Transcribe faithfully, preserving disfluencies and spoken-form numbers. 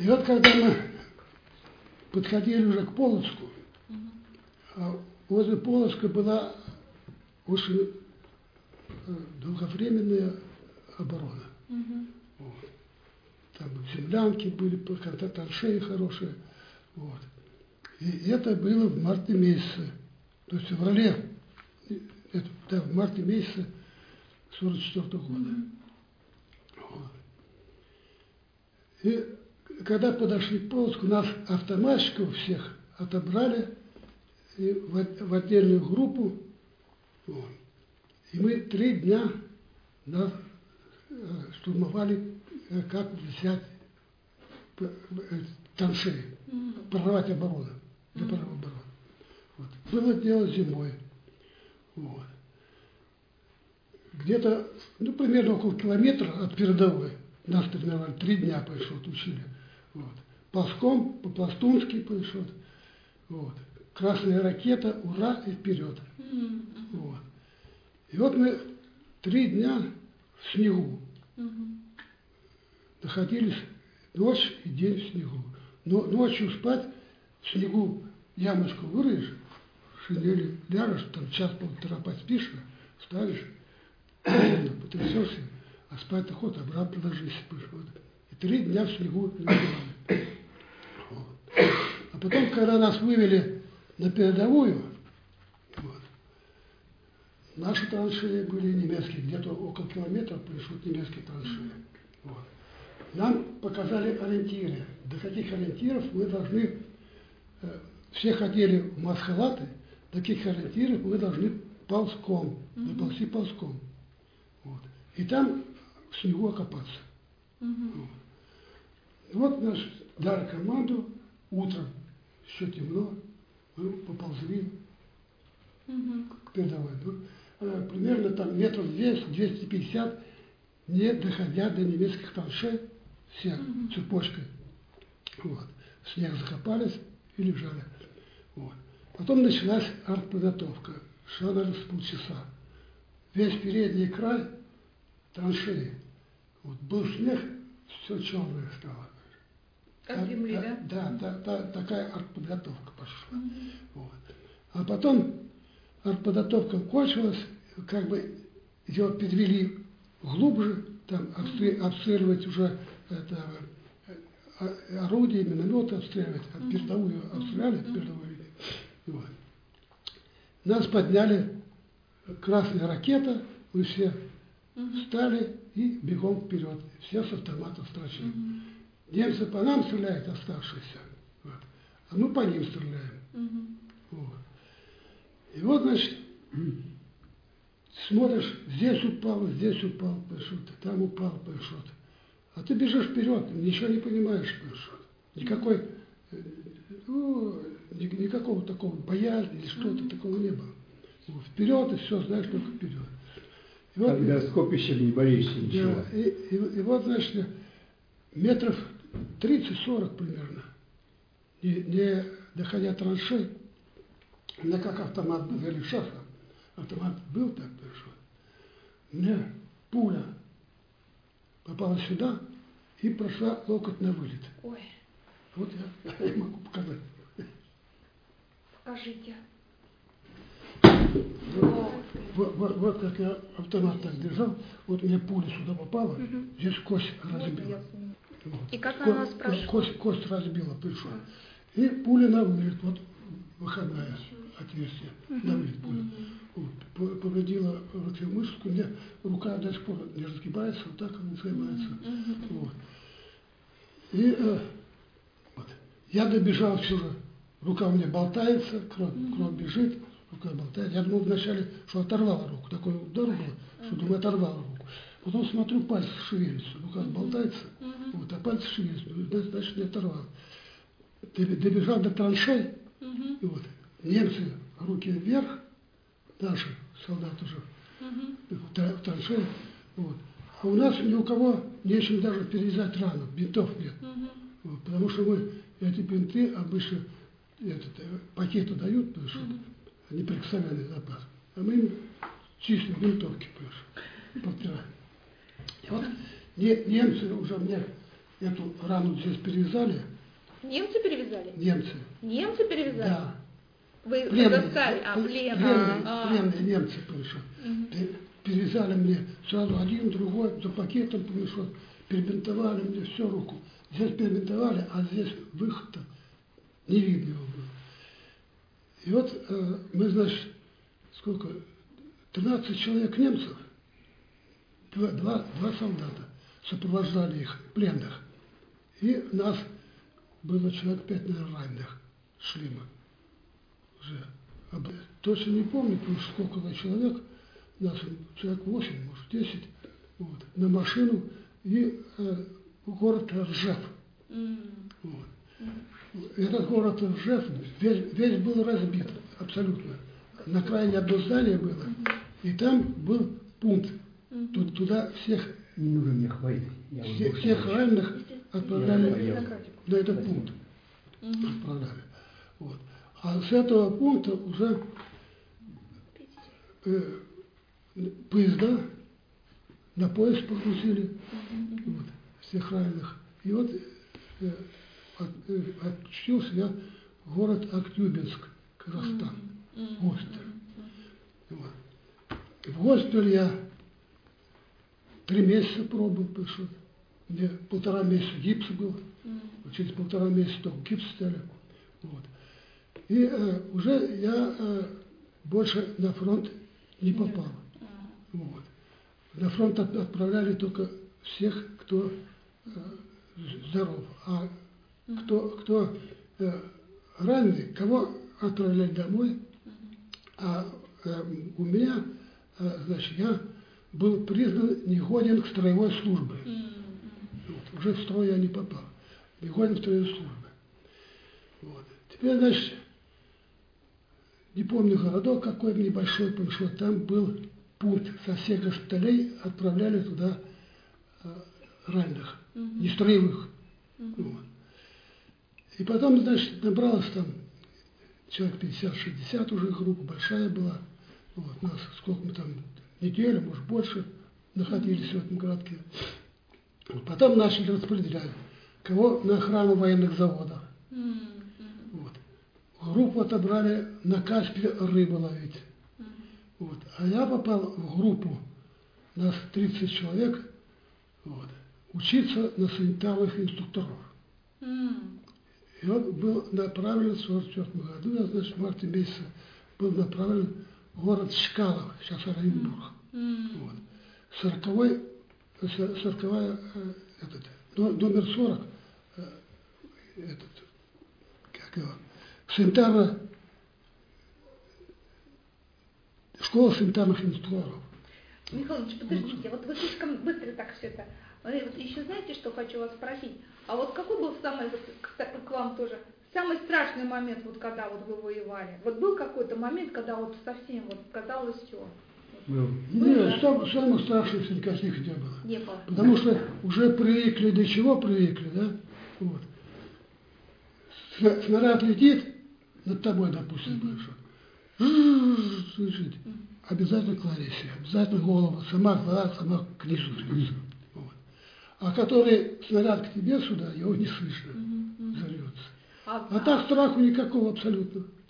И вот когда мы подходили уже к Полоцку, а возле Полоцка была очень долговременная оборона. Угу. Вот. Там землянки были, траншеи хорошие. Вот. И это было в марте месяце. То есть в феврале, это, да, в марте месяце сорок четвёртого года. Угу. Вот. И когда подошли к Полоцку, нас автоматчиков всех отобрали и в, в отдельную группу. Вот. И мы три дня нас штурмовали, как взять траншеи, Mm-hmm. прорвать оборону. Для Mm-hmm. обороны. Вот. Было дело зимой. Вот. Где-то, ну, примерно около километра от передовой нас тренировали, три дня пойшот, учили. Вот. Ползком, по-пластунски пойшот. Вот. Красная ракета, ура, и вперед. Mm-hmm. Вот. И вот мы три дня в снегу. Mm-hmm. Находились ночь и день в снегу. Но ночью спать в снегу ямочку выроешь, в шинели ляжешь, там час-полтора поспишь, встанешь, потрясешься, а спать охота, обратно ложись. Вот. И три дня в снегу лежали. Вот. А потом, когда нас вывели на передовую, вот, наши траншеи были немецкие, где-то около километра пришут немецкие траншеи. Вот. Нам показали ориентиры. До каких ориентиров мы должны, э, все ходили в масхалаты, до каких ориентиров мы должны ползком, Mm-hmm. доползти ползком. Вот. И там в снегу окопаться. Mm-hmm. Вот. И вот наш дали команду, утром еще темно, мы поползли Mm-hmm. к передовой. Ну, э, примерно там метров двести — двести пятьдесят, не доходя до немецких траншей, все Mm-hmm. цепочкой. Вот. В снег закопались и лежали. Вот. Потом началась артподготовка. Шла, наверное, с полчаса. Весь передний край траншеи. Вот. Был снег, все черное стало. Как земли, а, да? Да, да, да, такая артподготовка пошла. Mm-hmm. Вот. А потом артподготовка кончилась, как бы ее перевели глубже, там обстрел, обстреливать уже это, орудия, минометы обстреливать, от передовую обстреляли, от передовой линии. Вот. Нас подняли, красная ракета, мы все Mm-hmm. встали и бегом вперед, все с автоматов строчили. Mm-hmm. Немцы по нам стреляют, оставшиеся, вот, а мы по ним стреляем. Mm-hmm. Вот. И вот, значит, смотришь, здесь упал, здесь упал, пошел, там упал, пошел. А ты бежишь вперед, ничего не понимаешь, пошел. Никакой, ну, никакого такого боязни или что-то такого не было. Вот, вперед, и все, знаешь, только вперед. И вот, Когда скопище не боишься ничего. да, и, и, и вот, значит, метров тридцать-сорок примерно, не, не доходя траншей, у меня как автомат был, или шафа, автомат был так, пришел. Мне пуля попала сюда и прошла локоть на вылет. Ой, Вот я, я могу показать. покажите. Вот, вот, вот, вот как я автомат так держал, вот мне пуля сюда попала, Угу. здесь кость Можно разбила. я сниму? Вот. И как Ко- она нас ко- прошла? Кость, кость разбила, пришла. И пуля на вылет, вот выходная отверстие, Мгм. на вылет пуля. Мгм. Вот, по- повредила ротовую мышцу, у меня рука до сих пор не разгибается, вот так она сгибается. Мгм. Вот. И э, вот. Я добежал все же, рука у меня болтается, кровь, кровь бежит, рука болтается. Я думал вначале, что оторвала руку, такой удар был, что думаю, оторвала руку. Потом смотрю, пальцы шевелятся, рука болтается, Мгм. вот, а пальцы шевелятся, ну, значит, не оторвал. Добежал до траншей, Мгм. и вот немцы руки вверх, наши солдаты уже Мгм. в тра- в траншее, вот. А у нас ни у кого нечем даже перевязать рану, бинтов нет. Мгм. Вот, потому что мы эти бинты обычно этот, э, пакеты дают, потому что Мгм. неприкосновенный запас. А мы им чистим бинтовки, потому что подпираем. И вот не- немцы уже мне эту рану здесь перевязали, Немцы перевязали? немцы. Немцы перевязали? Да. Вы Пленные, застали? А, пл- плен. пленные, А. пленные немцы, пришли. Мгм. Пе- Перевязали мне сразу один, другой, за пакетом, помешал, перебинтовали мне всю руку. Здесь перебинтовали, а здесь выход-то не видно его было. И вот э, мы, значит, сколько, тринадцать человек немцев, два, два, два солдата сопровождали их, пленных. И нас было человек пять, наверное, раненых, шли мы уже. Об- Точно не помню, потому что сколько было человек, нас человек восемь, может, десять, вот, на машину и э, в город Ржев. М. Вот. Этот город Ржев весь, весь был разбит, абсолютно. На крайне одно здание было, и там был пункт. Тут, туда всех, Не нужен мне хвост. Я вот всех, больше всех не раненых отправляли Я- на этот пункт. Отправляли. Вот. А с этого пункта уже э, поезда на поезд погрузили, вот, всех раненых. И вот э, от, э, очутился я в город Актюбинск, Казахстан, госпиталь. Вот. В госпитале я три месяца пробыл, потому что мне полтора месяца гипс был, вот через полтора месяца только гипс стали. Вот. И э, уже я э, больше на фронт не попал. Вот. На фронт от- отправляли только всех, кто э, здоров. А кто, кто э, раненый, кого отправляли домой. А э, у меня, э, значит, я был признан негоден к строевой службе. Вот. Уже в строй я не попал. Негоден к строевой службе. Вот. Теперь, значит, не помню городок какой небольшой, потому что там был пункт со всех госпиталей, отправляли туда э, раненых, не строевых. Вот. И потом, значит, набралось там человек пятьдесят-шестьдесят уже, группа большая была. Вот, нас сколько мы там, неделю, может больше, находились в этом городке. Вот. Потом начали распределять, кого на охрану военных заводов. Вот. Группу отобрали на Каспе рыбу ловить. Вот. А я попал в группу, нас тридцать человек, вот, учиться на санитарных инструкторов. И он был направлен в сорок четвёртом году, я, значит, в марте месяце был направлен в город Чкалов, сейчас Оренбург. Вот. Сороковой, сороковая, э, этот, но- номер сорок, э, этот, как его, санитарно, школа санитарных инструкторов. Михаил Ильич, подождите, вот вы слишком быстро так все это. Вы вот еще знаете, что хочу вас спросить? А вот какой был самый, вот, к, к вам тоже, самый страшный момент, вот когда вот вы воевали? Вот был какой-то момент, когда вот совсем вот казалось все? Был. Нет, сам, самых страшных никаких не было. Не было. Потому что уже привыкли, до чего привыкли, да? Вот. Сна- Снаряд летит над тобой, допустим, большой. Слышите? Обязательно клавише, обязательно голову, сама голова, сама к низу жмется. Вот. А который снаряд к тебе сюда, его не слышно, взорвется. А, А так страху никакого абсолютно.